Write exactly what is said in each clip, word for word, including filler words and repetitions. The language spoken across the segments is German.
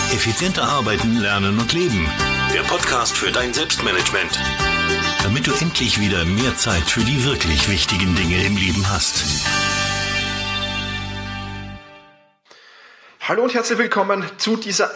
Effizienter arbeiten, lernen und leben. Der Podcast für dein Selbstmanagement. Damit du endlich wieder mehr Zeit für die wirklich wichtigen Dinge im Leben hast. Hallo und herzlich willkommen zu dieser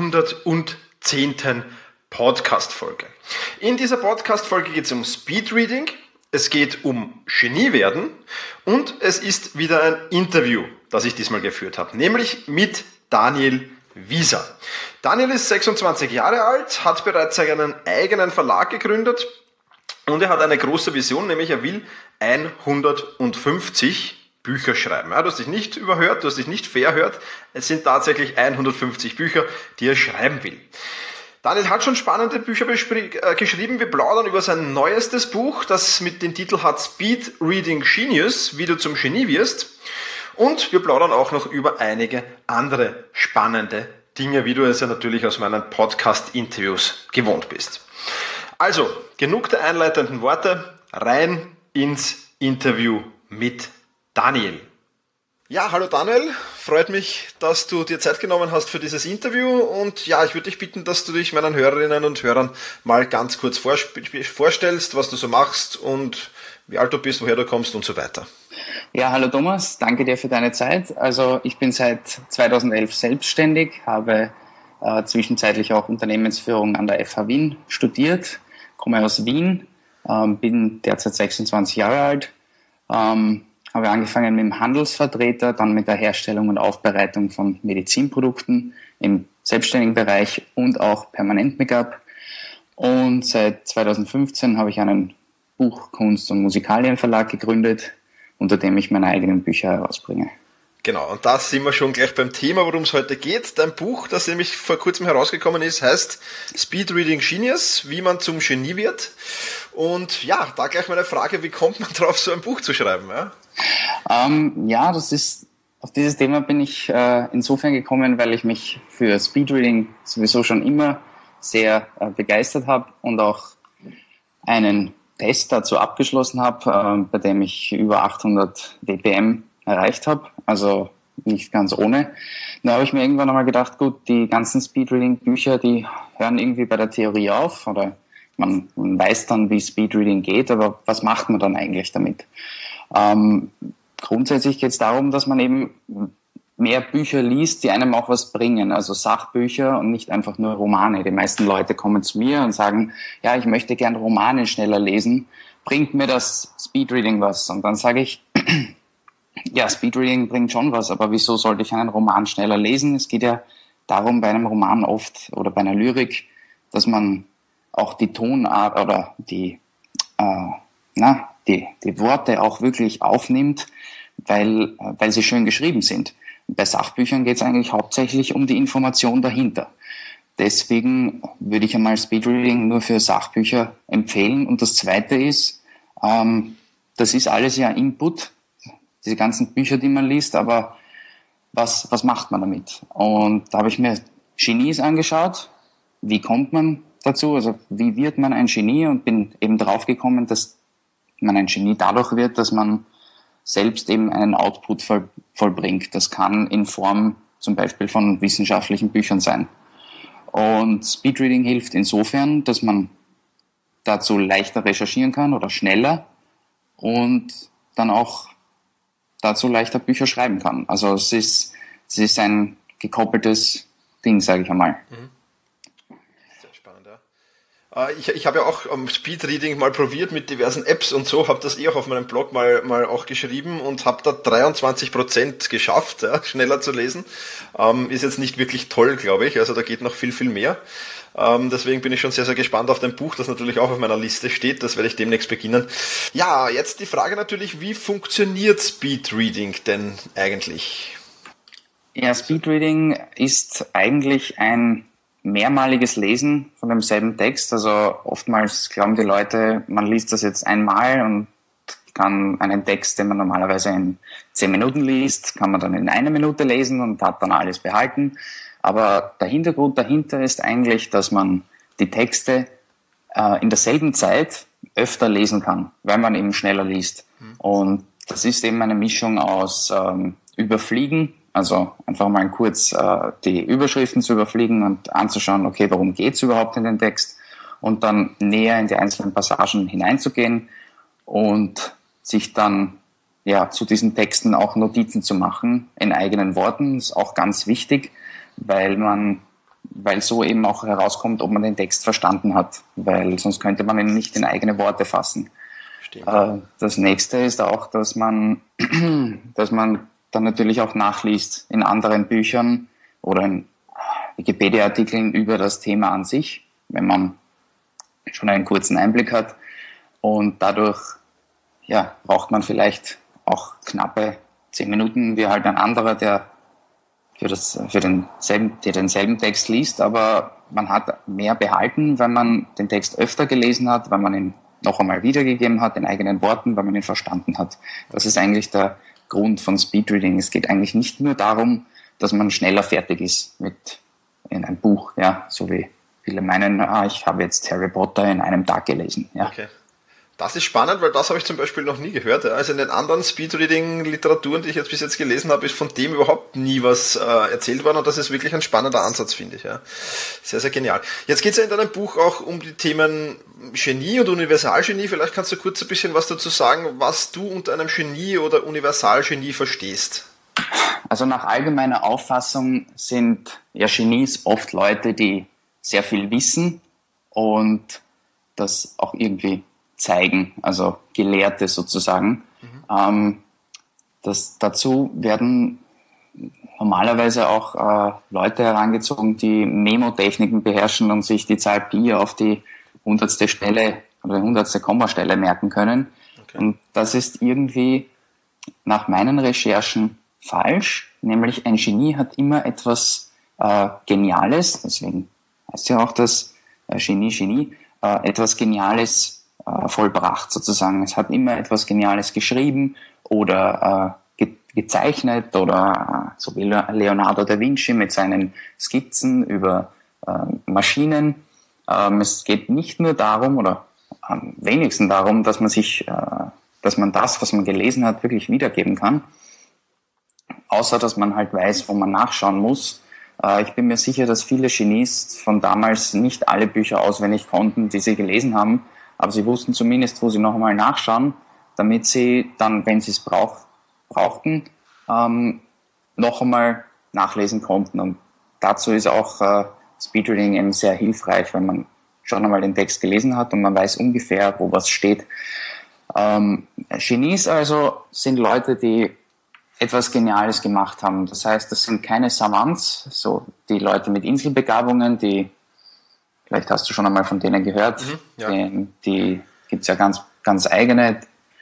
hundertzehnten Podcast-Folge. In dieser Podcast-Folge geht es um Speedreading, es geht um Geniewerden und es ist wieder ein Interview, das ich diesmal geführt habe, nämlich mit Daniel Wieser. Daniel ist sechsundzwanzig Jahre alt, hat bereits seinen eigenen Verlag gegründet und er hat eine große Vision, nämlich er will hundertfünfzig Bücher schreiben. Ja, du hast dich nicht überhört, du hast dich nicht verhört, es sind tatsächlich hundertfünfzig Bücher, die er schreiben will. Daniel hat schon spannende Bücher äh, geschrieben. Wir plaudern über sein neuestes Buch, das mit dem Titel hat Speed Reading Genius, wie du zum Genie wirst. Und wir plaudern auch noch über einige andere spannende Dinge, wie du es ja natürlich aus meinen Podcast-Interviews gewohnt bist. Also, genug der einleitenden Worte, rein ins Interview mit Daniel. Ja, hallo Daniel, freut mich, dass du dir Zeit genommen hast für dieses Interview und ja, ich würde dich bitten, dass du dich meinen Hörerinnen und Hörern mal ganz kurz vorstellst, was du so machst und wie alt du bist, woher du kommst und so weiter. Ja, hallo Thomas, danke dir für deine Zeit. Also ich bin seit zweitausendelf selbstständig, habe äh, zwischenzeitlich auch Unternehmensführung an der F H Wien studiert, komme aus Wien, ähm, bin derzeit sechsundzwanzig Jahre alt, ähm, habe angefangen mit dem Handelsvertreter, dann mit der Herstellung und Aufbereitung von Medizinprodukten im selbstständigen Bereich und auch Permanent-Make-up. Und seit zweitausendfünfzehn habe ich einen Buch-, Kunst- und Musikalienverlag gegründet, unter dem ich meine eigenen Bücher herausbringe. Genau, und da sind wir schon gleich beim Thema, worum es heute geht. Dein Buch, das nämlich vor kurzem herausgekommen ist, heißt Speed Reading Genius, wie man zum Genie wird. Und ja, da gleich meine Frage, wie kommt man drauf, so ein Buch zu schreiben? Ja, ähm, ja das ist, auf dieses Thema bin ich äh, insofern gekommen, weil ich mich für Speedreading sowieso schon immer sehr äh, begeistert habe und auch einen Test dazu abgeschlossen habe, äh, bei dem ich über achthundert D P M erreicht habe, also nicht ganz ohne. Da habe ich mir irgendwann einmal gedacht, gut, die ganzen Speedreading-Bücher, die hören irgendwie bei der Theorie auf oder man, man weiß dann, wie Speedreading geht, aber was macht man dann eigentlich damit? Ähm, grundsätzlich geht es darum, dass man eben mehr Bücher liest, die einem auch was bringen, also Sachbücher und nicht einfach nur Romane. Die meisten Leute kommen zu mir und sagen, ja, ich möchte gern Romane schneller lesen, bringt mir das Speedreading was? Und dann sage ich, ja, Speedreading bringt schon was, aber wieso sollte ich einen Roman schneller lesen? Es geht ja darum, bei einem Roman oft oder bei einer Lyrik, dass man auch die Tonart oder die, äh, na, die, die Worte auch wirklich aufnimmt, weil, weil sie schön geschrieben sind. Bei Sachbüchern geht es eigentlich hauptsächlich um die Information dahinter. Deswegen würde ich einmal Speedreading nur für Sachbücher empfehlen. Und das Zweite ist, ähm, das ist alles ja Input, diese ganzen Bücher, die man liest, aber was, was macht man damit? Und da habe ich mir Genies angeschaut. Wie kommt man dazu? Also wie wird man ein Genie? Und bin eben drauf gekommen, dass man ein Genie dadurch wird, dass man selbst eben einen Output voll, vollbringt. Das kann in Form zum Beispiel von wissenschaftlichen Büchern sein. Und Speedreading hilft insofern, dass man dazu leichter recherchieren kann oder schneller und dann auch dazu leichter Bücher schreiben kann. Also es ist, es ist ein gekoppeltes Ding, sage ich einmal. Mhm. Sehr spannend, ja. Ich, ich habe ja auch um, Speedreading mal probiert mit diversen Apps und so, habe das eh auch auf meinem Blog mal, mal auch geschrieben und habe da dreiundzwanzig Prozent geschafft, ja, schneller zu lesen. Ähm, ist jetzt nicht wirklich toll, glaube ich, also da geht noch viel, viel mehr. Ähm, deswegen bin ich schon sehr, sehr gespannt auf dein Buch, das natürlich auch auf meiner Liste steht, das werde ich demnächst beginnen. Ja, jetzt die Frage natürlich, wie funktioniert Speedreading denn eigentlich? Ja, Speedreading ist eigentlich ein mehrmaliges Lesen von demselben Text. Also oftmals glauben die Leute, man liest das jetzt einmal und kann einen Text, den man normalerweise in zehn Minuten liest, kann man dann in einer Minute lesen und hat dann alles behalten. Aber der Hintergrund dahinter ist eigentlich, dass man die Texte äh, in derselben Zeit öfter lesen kann, weil man eben schneller liest. Mhm. Und das ist eben eine Mischung aus ähm, Überfliegen Also einfach mal kurz äh, die Überschriften zu überfliegen und anzuschauen, okay, worum geht's überhaupt in den Text und dann näher in die einzelnen Passagen hineinzugehen und sich dann ja zu diesen Texten auch Notizen zu machen in eigenen Worten. Das ist auch ganz wichtig, weil man, weil so eben auch herauskommt, ob man den Text verstanden hat, weil sonst könnte man ihn nicht in eigene Worte fassen. Äh, das nächste ist auch, dass man, dass man dann natürlich auch nachliest in anderen Büchern oder in Wikipedia-Artikeln über das Thema an sich, wenn man schon einen kurzen Einblick hat. Und dadurch ja, braucht man vielleicht auch knappe zehn Minuten, wie halt ein anderer, der für, das, für denselben, der denselben Text liest, aber man hat mehr behalten, wenn man den Text öfter gelesen hat, wenn man ihn noch einmal wiedergegeben hat in eigenen Worten, wenn man ihn verstanden hat. Das ist eigentlich der Grund von Speedreading. Es geht eigentlich nicht nur darum, dass man schneller fertig ist mit in einem Buch, ja, so wie viele meinen, ah, ich habe jetzt Harry Potter in einem Tag gelesen. Ja. Okay. Das ist spannend, weil das habe ich zum Beispiel noch nie gehört. Also in den anderen Speedreading-Literaturen, die ich jetzt bis jetzt gelesen habe, ist von dem überhaupt nie was äh, erzählt worden und das ist wirklich ein spannender Ansatz, finde ich. Ja. Sehr, sehr genial. Jetzt geht es ja in deinem Buch auch um die Themen Genie und Universalgenie. Vielleicht kannst du kurz ein bisschen was dazu sagen, was du unter einem Genie oder Universalgenie verstehst. Also nach allgemeiner Auffassung sind ja Genies oft Leute, die sehr viel wissen und das auch irgendwie zeigen, also Gelehrte sozusagen. Mhm. Ähm, das, dazu werden normalerweise auch äh, Leute herangezogen, die Memotechniken beherrschen und sich die Zahl Pi auf die hundertste Stelle oder hundertste Kommastelle merken können. Okay. Und das ist irgendwie nach meinen Recherchen falsch, nämlich ein Genie hat immer etwas äh, Geniales, deswegen heißt ja auch das äh, Genie, Genie, äh, etwas Geniales vollbracht sozusagen. Es hat immer etwas Geniales geschrieben oder äh, ge- gezeichnet oder äh, so wie Leonardo da Vinci mit seinen Skizzen über äh, Maschinen. Ähm, es geht nicht nur darum oder am wenigsten darum, dass man sich, äh, dass man das, was man gelesen hat, wirklich wiedergeben kann. Außer, dass man halt weiß, wo man nachschauen muss. Äh, ich bin mir sicher, dass viele Genies von damals nicht alle Bücher auswendig konnten, die sie gelesen haben, aber sie wussten zumindest, wo sie noch einmal nachschauen, damit sie dann, wenn sie es brauch, brauchten, ähm, noch einmal nachlesen konnten. Und dazu ist auch äh, Speedreading eben sehr hilfreich, wenn man schon einmal den Text gelesen hat und man weiß ungefähr, wo was steht. Ähm, Genies also sind Leute, die etwas Geniales gemacht haben. Das heißt, das sind keine Savants, so die Leute mit Inselbegabungen, die vielleicht hast du schon einmal von denen gehört. Mhm, ja. Die, die gibt es ja ganz, ganz eigene.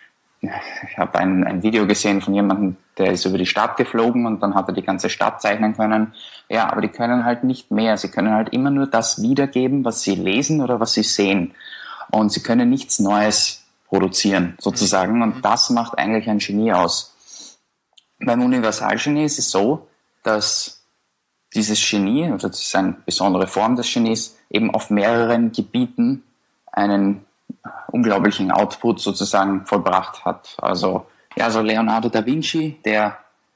Ich habe ein, ein Video gesehen von jemandem, der ist über die Stadt geflogen und dann hat er die ganze Stadt zeichnen können. Ja, aber die können halt nicht mehr. Sie können halt immer nur das wiedergeben, was sie lesen oder was sie sehen. Und sie können nichts Neues produzieren, sozusagen. Mhm. Und das macht eigentlich ein Genie aus. Beim Universalgenie ist es so, dass dieses Genie, also das ist eine besondere Form des Genies, eben auf mehreren Gebieten einen unglaublichen Output sozusagen vollbracht hat. Also, ja, also Leonardo da Vinci, der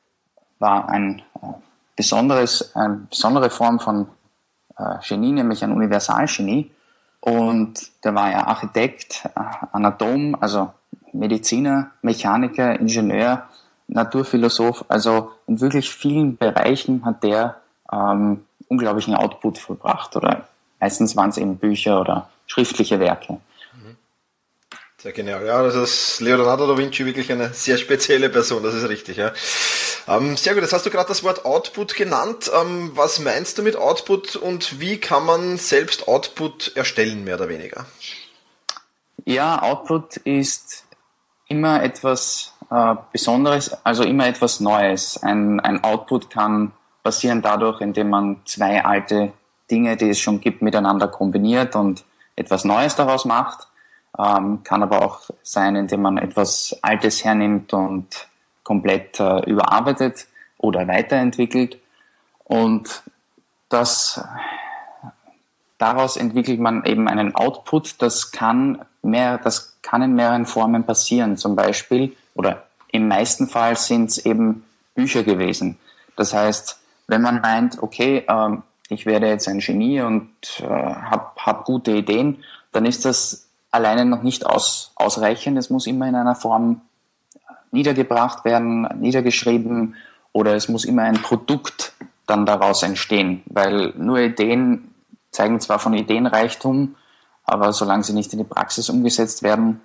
war ein äh, besonderes, eine besondere Form von äh, Genie, nämlich ein Universalgenie. Und der war ja Architekt, äh, Anatom, also Mediziner, Mechaniker, Ingenieur, Naturphilosoph. Also in wirklich vielen Bereichen hat der ähm, unglaublichen Output vollbracht oder meistens waren es eben Bücher oder schriftliche Werke. Sehr genial. Ja, das ist Leonardo da Vinci wirklich eine sehr spezielle Person, das ist richtig. Ja. Ähm, sehr gut, jetzt hast du gerade das Wort Output genannt. Ähm, was meinst du mit Output und wie kann man selbst Output erstellen, mehr oder weniger? Ja, Output ist immer etwas äh, Besonderes, also immer etwas Neues. Ein, ein Output kann passieren dadurch, indem man zwei alte Dinge, die es schon gibt, miteinander kombiniert und etwas Neues daraus macht. Ähm, kann aber auch sein, indem man etwas Altes hernimmt und komplett äh, überarbeitet oder weiterentwickelt. Und das, daraus entwickelt man eben einen Output. Das kann mehr, das kann in mehreren Formen passieren. Zum Beispiel, oder im meisten Fall sind es eben Bücher gewesen. Das heißt, wenn man meint, okay, ähm, ich werde jetzt ein Genie und äh, habe hab gute Ideen, dann ist das alleine noch nicht aus, ausreichend. Es muss immer in einer Form niedergebracht werden, niedergeschrieben, oder es muss immer ein Produkt dann daraus entstehen, weil nur Ideen zeigen zwar von Ideenreichtum, aber solange sie nicht in die Praxis umgesetzt werden,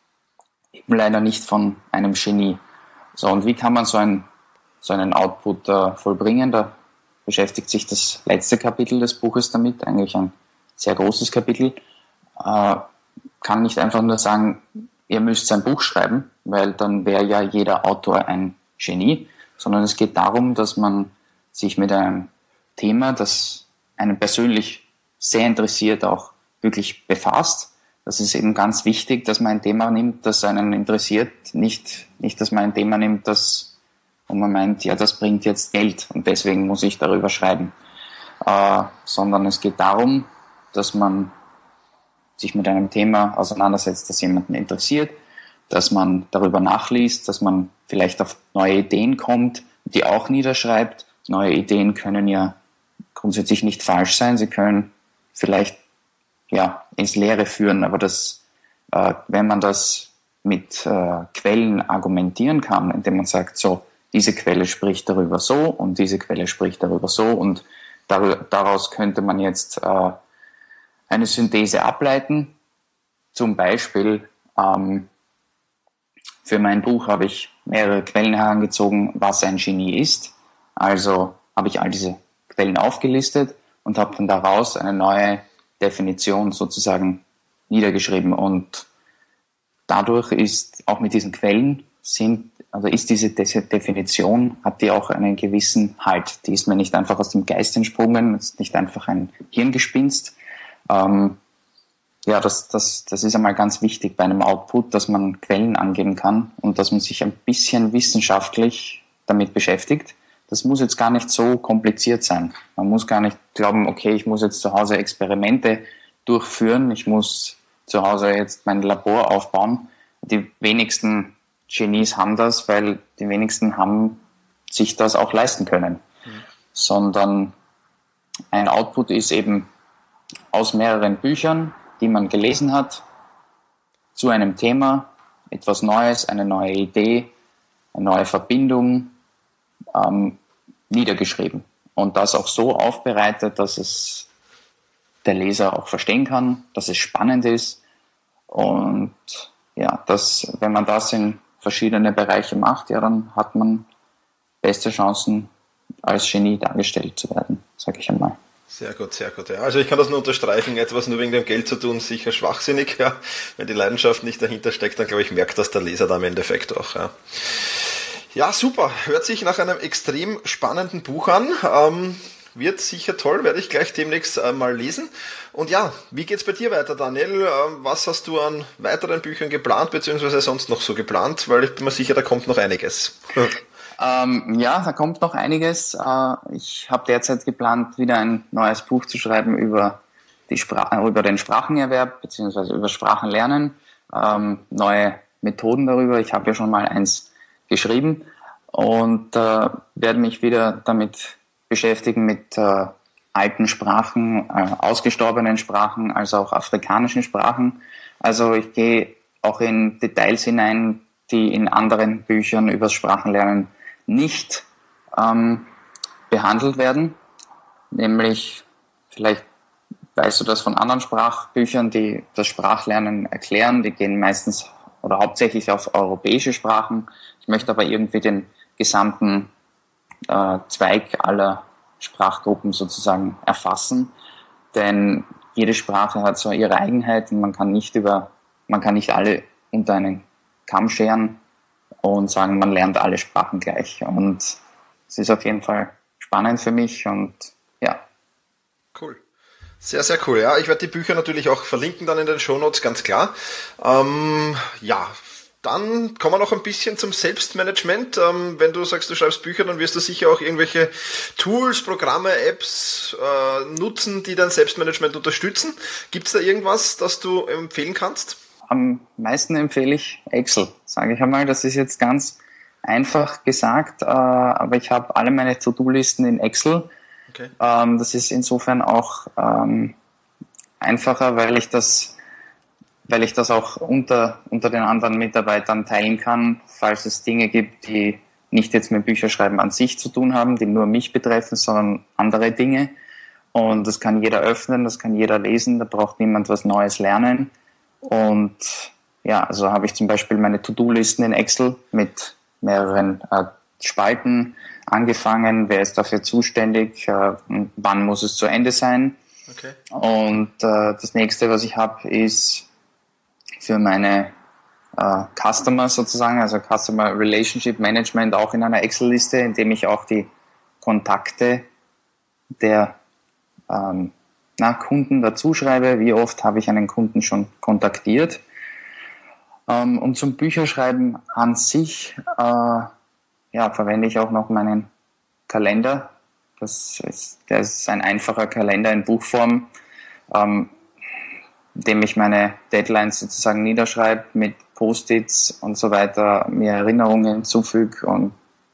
eben leider nicht von einem Genie. So, und wie kann man so, ein, so einen Output äh, vollbringen? Da beschäftigt sich das letzte Kapitel des Buches damit, eigentlich ein sehr großes Kapitel. Äh, kann nicht einfach nur sagen, ihr müsst ein Buch schreiben, weil dann wäre ja jeder Autor ein Genie, sondern es geht darum, dass man sich mit einem Thema, das einen persönlich sehr interessiert, auch wirklich befasst. Das ist eben ganz wichtig, dass man ein Thema nimmt, das einen interessiert, nicht, nicht dass man ein Thema nimmt, das, wo man meint, ja, das bringt jetzt Geld und deswegen muss ich darüber schreiben. Äh, sondern es geht darum, dass man sich mit einem Thema auseinandersetzt, das jemanden interessiert, dass man darüber nachliest, dass man vielleicht auf neue Ideen kommt, die auch niederschreibt. Neue Ideen können ja grundsätzlich nicht falsch sein, sie können vielleicht ja ins Leere führen, aber das, äh, wenn man das mit äh, Quellen argumentieren kann, indem man sagt, so, diese Quelle spricht darüber so und diese Quelle spricht darüber so und dar- daraus könnte man jetzt äh, eine Synthese ableiten. Zum Beispiel ähm, für mein Buch habe ich mehrere Quellen herangezogen, was ein Genie ist. Also habe ich all diese Quellen aufgelistet und habe dann daraus eine neue Definition sozusagen niedergeschrieben. Und dadurch ist auch mit diesen Quellen sind, also ist diese Definition, hat die auch einen gewissen Halt. Die ist mir nicht einfach aus dem Geist entsprungen, ist nicht einfach ein Hirngespinst. Ähm, ja, das, das, das ist einmal ganz wichtig bei einem Output, dass man Quellen angeben kann und dass man sich ein bisschen wissenschaftlich damit beschäftigt. Das muss jetzt gar nicht so kompliziert sein. Man muss gar nicht glauben, okay, ich muss jetzt zu Hause Experimente durchführen, ich muss zu Hause jetzt mein Labor aufbauen. Die wenigsten Genies haben das, weil die wenigsten haben sich das auch leisten können. Mhm. Sondern ein Output ist eben aus mehreren Büchern, die man gelesen hat, zu einem Thema, etwas Neues, eine neue Idee, eine neue Verbindung, ähm, niedergeschrieben. Und das auch so aufbereitet, dass es der Leser auch verstehen kann, dass es spannend ist. Und ja, das, wenn man das in verschiedene Bereiche macht, ja, dann hat man beste Chancen, als Genie dargestellt zu werden, sage ich einmal. Sehr gut, sehr gut. Ja. Also ich kann das nur unterstreichen, etwas nur wegen dem Geld zu tun, sicher schwachsinnig. Ja. Wenn die Leidenschaft nicht dahinter steckt, dann glaube ich, merkt das der Leser da im Endeffekt auch. Ja. Ja, super. Hört sich nach einem extrem spannenden Buch an. Ähm, wird sicher toll, werde ich gleich demnächst äh, mal lesen. Und ja, wie geht's bei dir weiter, Daniel? Ähm, was hast du an weiteren Büchern geplant, beziehungsweise sonst noch so geplant? Weil ich bin mir sicher, da kommt noch einiges. Ähm, ja, da kommt noch einiges. Äh, ich habe derzeit geplant, wieder ein neues Buch zu schreiben über, die Spra- über den Sprachenerwerb beziehungsweise über Sprachenlernen. Ähm, neue Methoden darüber. Ich habe ja schon mal eins geschrieben und äh, werde mich wieder damit beschäftigen mit äh, alten Sprachen, äh, ausgestorbenen Sprachen, also auch afrikanischen Sprachen. Also ich gehe auch in Details hinein, die in anderen Büchern über das Sprachenlernen nicht ähm, behandelt werden, nämlich vielleicht weißt du das von anderen Sprachbüchern, die das Sprachlernen erklären, die gehen meistens oder hauptsächlich auf europäische Sprachen. Ich möchte aber irgendwie den gesamten äh, Zweig aller Sprachgruppen sozusagen erfassen, denn jede Sprache hat so ihre Eigenheit und man kann nicht über, man kann nicht alle unter einen Kamm scheren und sagen, man lernt alle Sprachen gleich. Und es ist auf jeden Fall spannend für mich und ja. Cool. Sehr, sehr cool. Ja, ich werde die Bücher natürlich auch verlinken dann in den Shownotes, ganz klar. Ähm, ja, dann kommen wir noch ein bisschen zum Selbstmanagement. Ähm, wenn du sagst, du schreibst Bücher, dann wirst du sicher auch irgendwelche Tools, Programme, Apps äh, nutzen, die dein Selbstmanagement unterstützen. Gibt es da irgendwas, das du empfehlen kannst? Am meisten empfehle ich Excel, sage ich einmal. Das ist jetzt ganz einfach gesagt, äh, aber ich habe alle meine To-Do-Listen in Excel. Okay. Ähm, das ist insofern auch ähm, einfacher, weil ich das weil ich das auch unter, unter den anderen Mitarbeitern teilen kann, falls es Dinge gibt, die nicht jetzt mit Bücherschreiben an sich zu tun haben, die nur mich betreffen, sondern andere Dinge. Und das kann jeder öffnen, das kann jeder lesen, da braucht niemand was Neues lernen. Und ja, also habe ich zum Beispiel meine To-Do-Listen in Excel mit mehreren äh, Spalten angefangen, wer ist dafür zuständig, äh, wann muss es zu Ende sein. Okay. Und äh, das nächste, was ich habe, ist für meine äh, Customer sozusagen, also Customer Relationship Management, auch in einer Excel-Liste, in dem ich auch die Kontakte der ähm, na, Kunden dazu schreibe. Wie oft habe ich einen Kunden schon kontaktiert? Ähm, und zum Bücherschreiben an sich äh, ja, verwende ich auch noch meinen Kalender. Das ist, das ist ein einfacher Kalender in Buchform, ähm, indem ich meine Deadlines sozusagen niederschreibe mit Post-its und so weiter, mir Erinnerungen hinzufüge. Und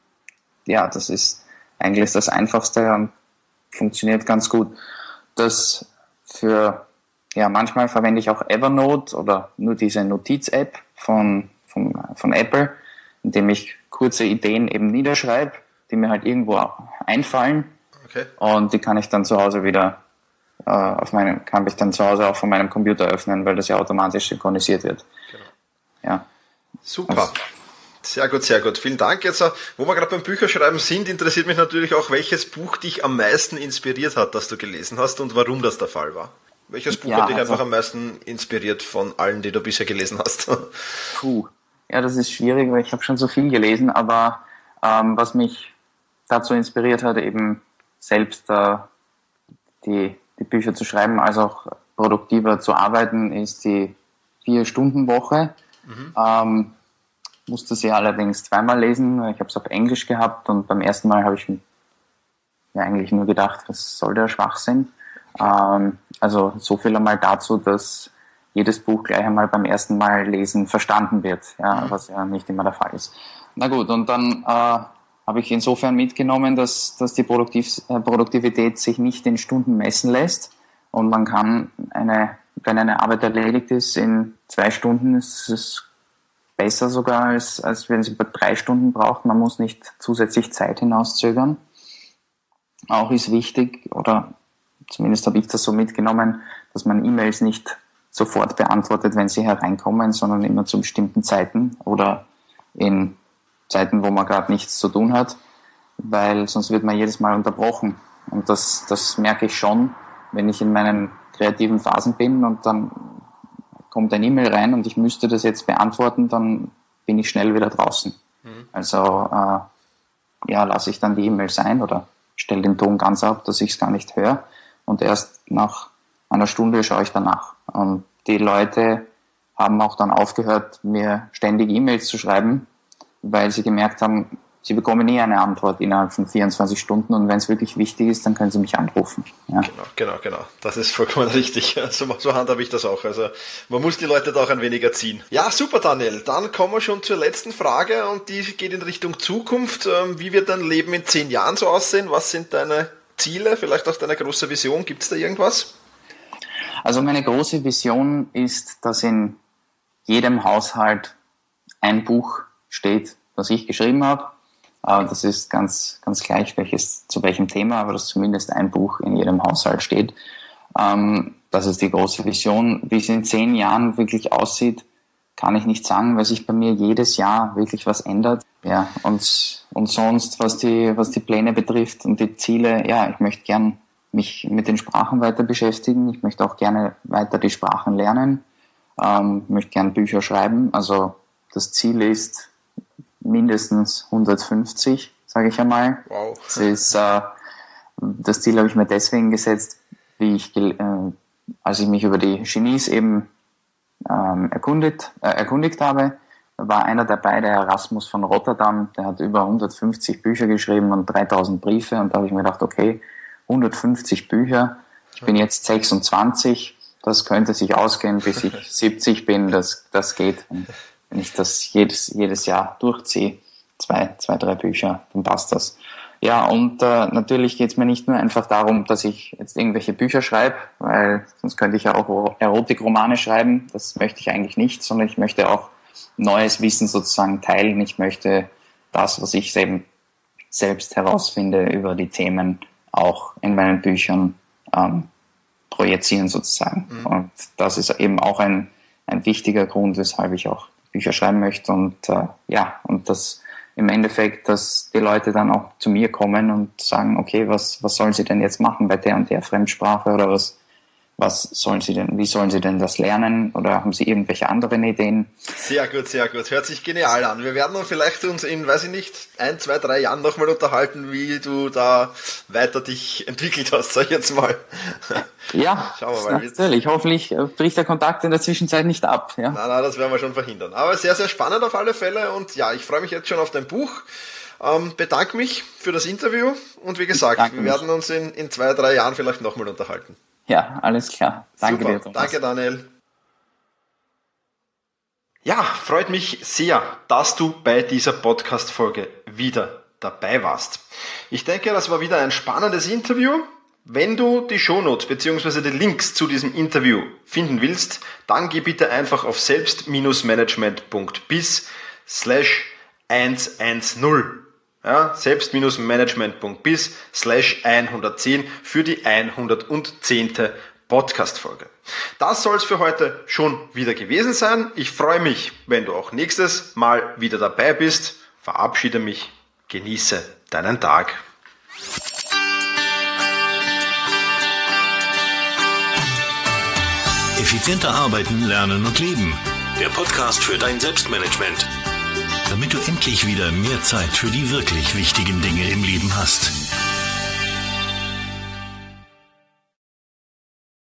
ja, das ist eigentlich das Einfachste und funktioniert ganz gut. Das für, ja, manchmal verwende ich auch Evernote oder nur diese Notiz-App von, von, von Apple, indem ich kurze Ideen eben niederschreibe, die mir halt irgendwo einfallen. Okay. Und die kann ich dann zu Hause wieder äh, auf meinem, kann ich dann zu Hause auch von meinem Computer öffnen, weil das ja automatisch synchronisiert wird. Genau. Ja. Super. Also, sehr gut, sehr gut. Vielen Dank. Jetzt, wo wir gerade beim Bücherschreiben sind, interessiert mich natürlich auch, welches Buch dich am meisten inspiriert hat, das du gelesen hast und warum das der Fall war. Welches Buch ja, hat dich also, einfach am meisten inspiriert von allen, die du bisher gelesen hast? Puh. Ja, das ist schwierig, weil ich habe schon so viel gelesen, aber ähm, was mich dazu inspiriert hat, eben selbst äh, die, die Bücher zu schreiben, als auch produktiver zu arbeiten, ist die Vier-Stunden-Woche. Mhm. Ähm, musste sie allerdings zweimal lesen. Ich habe es auf Englisch gehabt und beim ersten Mal habe ich mir ja, eigentlich nur gedacht, was soll der Schwachsinn? Ähm, also so viel einmal dazu, dass jedes Buch gleich einmal beim ersten Mal lesen verstanden wird, ja, was ja nicht immer der Fall ist. Na gut, und dann äh, habe ich insofern mitgenommen, dass, dass die Produktiv, äh, Produktivität sich nicht in Stunden messen lässt und man kann eine, wenn eine Arbeit erledigt ist, in zwei Stunden ist es besser sogar, als, als wenn sie drei Stunden braucht. Man muss nicht zusätzlich Zeit hinauszögern. Auch ist wichtig, oder zumindest habe ich das so mitgenommen, dass man E-Mails nicht sofort beantwortet, wenn sie hereinkommen, sondern immer zu bestimmten Zeiten oder in Zeiten, wo man gerade nichts zu tun hat, weil sonst wird man jedes Mal unterbrochen. Und das, das merke ich schon, wenn ich in meinen kreativen Phasen bin und dann kommt ein E-Mail rein und ich müsste das jetzt beantworten, dann bin ich schnell wieder draußen. Mhm. Also äh, ja, lasse ich dann die E-Mail sein oder stelle den Ton ganz ab, dass ich es gar nicht höre und erst nach einer Stunde schaue ich danach. Und die Leute haben auch dann aufgehört, mir ständig E-Mails zu schreiben, weil sie gemerkt haben, sie bekommen nie eine Antwort innerhalb von vierundzwanzig Stunden und wenn es wirklich wichtig ist, dann können sie mich anrufen. Ja. Genau, genau, genau. Das ist vollkommen richtig. So, so handhabe ich das auch. Also man muss die Leute da auch ein wenig erziehen. Ja, super, Daniel. Dann kommen wir schon zur letzten Frage und die geht in Richtung Zukunft. Wie wird dein Leben in zehn Jahren so aussehen? Was sind deine Ziele? Vielleicht auch deine große Vision? Gibt es da irgendwas? Also meine große Vision ist, dass in jedem Haushalt ein Buch steht, das ich geschrieben habe. Das ist ganz, ganz gleich, welches, zu welchem Thema, aber dass zumindest ein Buch in jedem Haushalt steht. Das ist die große Vision. Wie es in zehn Jahren wirklich aussieht, kann ich nicht sagen, weil sich bei mir jedes Jahr wirklich was ändert. Ja, und, und sonst, was die, was die Pläne betrifft und die Ziele, ja, ich möchte gern mich mit den Sprachen weiter beschäftigen. Ich möchte auch gerne weiter die Sprachen lernen. Ähm, möchte gern Bücher schreiben. Also das Ziel ist mindestens hundertfünfzig, sage ich einmal. Wow. Das ist, äh, das Ziel habe ich mir deswegen gesetzt, wie ich, äh, als ich mich über die Genies eben ähm, erkundigt, äh, erkundigt habe, war einer dabei, der Erasmus von Rotterdam, der hat über hundertfünfzig Bücher geschrieben und dreitausend Briefe und da habe ich mir gedacht, okay, hundertfünfzig Bücher, ich bin jetzt sechsundzwanzig, das könnte sich ausgehen, bis ich siebzig bin, das, das geht. Und wenn ich das jedes, jedes Jahr durchziehe, zwei, zwei, drei Bücher, dann passt das. Ja, und äh, natürlich geht es mir nicht nur einfach darum, dass ich jetzt irgendwelche Bücher schreibe, weil sonst könnte ich ja auch Erotikromane schreiben. Das möchte ich eigentlich nicht, sondern ich möchte auch neues Wissen sozusagen teilen. Ich möchte das, was ich eben selbst herausfinde über die Themen, auch in meinen Büchern ähm, projizieren sozusagen. Mhm. Und das ist eben auch ein, ein wichtiger Grund, weshalb ich auch Bücher schreiben möchte. Und äh, ja, und das im Endeffekt, dass die Leute dann auch zu mir kommen und sagen, okay, was, was sollen sie denn jetzt machen bei der und der Fremdsprache oder was, was sollen sie denn, wie sollen sie denn das lernen oder haben sie irgendwelche anderen Ideen? Sehr gut, sehr gut. Hört sich genial an. Wir werden uns vielleicht uns in, weiß ich nicht, ein, zwei, drei Jahren nochmal unterhalten, wie du da weiter dich entwickelt hast, sag ich jetzt mal. Ja, schauen wir mal. Natürlich. Hoffentlich bricht der Kontakt in der Zwischenzeit nicht ab. Ja. Nein, nein, das werden wir schon verhindern. Aber sehr, sehr spannend auf alle Fälle und ja, ich freue mich jetzt schon auf dein Buch. Ähm, bedanke mich für das Interview und wie gesagt, wir mich. werden uns in, in zwei, drei Jahren vielleicht nochmal unterhalten. Ja, alles klar. Danke Super. dir, Thomas. Danke, Daniel. Ja, freut mich sehr, dass du bei dieser Podcast-Folge wieder dabei warst. Ich denke, das war wieder ein spannendes Interview. Wenn du die Shownotes bzw. die Links zu diesem Interview finden willst, dann geh bitte einfach auf selbst-management.biz slash 110. Ja, selbst-management.biz slash hundertzehn für die hundertzehnte Podcast-Folge. Das soll es für heute schon wieder gewesen sein. Ich freue mich, wenn du auch nächstes Mal wieder dabei bist. Verabschiede mich, genieße deinen Tag. Effizienter arbeiten, lernen und leben. Der Podcast für dein Selbstmanagement. Damit du endlich wieder mehr Zeit für die wirklich wichtigen Dinge im Leben hast.